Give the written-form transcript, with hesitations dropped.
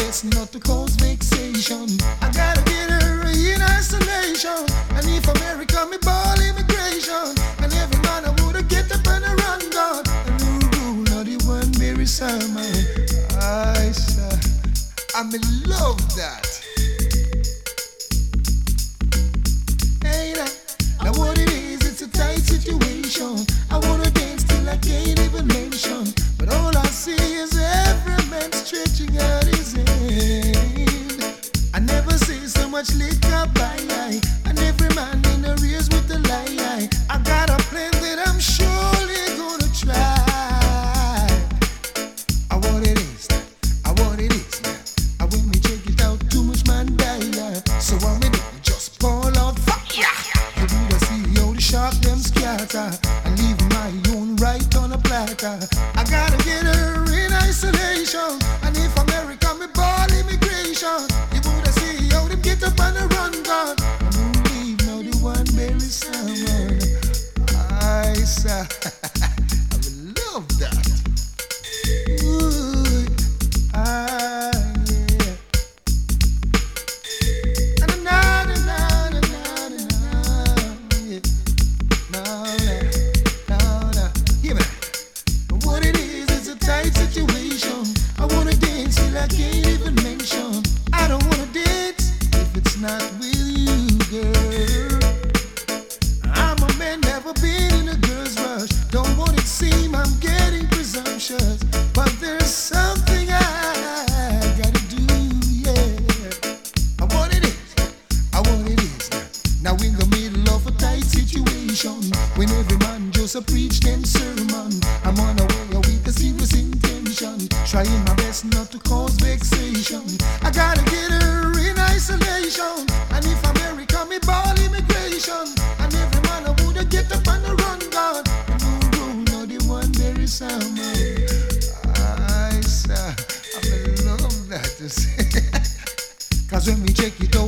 best not to cause vexation. I gotta get her in isolation. And if America me ball immigration, and every man I woulda get up and a run God. And no rule, not the one Mary Simon. I say, I'm in love that. Hey now what it is, it's a tight situation. I wanna dance till I can't even mention, but all I see is every man stretching out his hand. I never see so much liquor by eye, and every man in a race with the lie. I got a plan that I'm surely gonna try. I want it is now. I when me check it out, too much man die. So I'm in it, just pour out fire. You would see how the shark them scatter, and leave my own right on a platter. I gotta get her in isolation, and if America me ball immigration, you would see how them get up and a run God. And who leave now the one Mary Simon. I say, I love that. Ooh, yeah. What it is, it's a tight situation. I wanna dance till I can't even mention. I don't wanna dance if it's not with you, girl. I'm a man, never been in a girl's rush. Don't want it seem I'm getting presumptuous, but there's something I gotta do, yeah. I want it is now. Now in the middle of a tight situation, when every man just a preach them sermon, I'm on a way with a serious intention, trying my best not to cause vexation. I gotta get her in isolation, and if America me ball immigration, and every man I woulda get up and a run God. No rule, no the one Mary Simon. I say, I love that to say. Cause when we check it